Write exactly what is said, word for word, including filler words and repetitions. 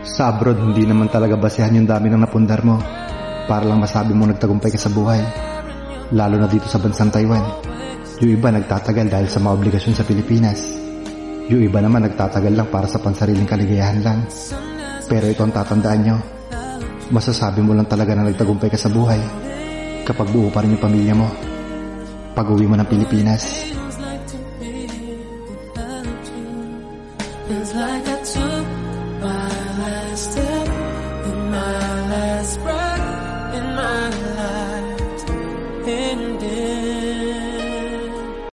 Sa abroad, hindi naman talaga basehan yung dami ng napundar mo para lang masabi mong nagtagumpay ka sa buhay. Lalo na dito sa bansang Taiwan. Yung iba nagtatagal dahil sa mga obligasyon sa Pilipinas. Yung iba naman nagtatagal lang para sa pansariling kaligayahan lang. Pero ito ang tatandaan nyo. Masasabi mo lang talaga na nagtagumpay ka sa buhay kapag buo pa rin yung pamilya mo pag uwi mo ng Pilipinas.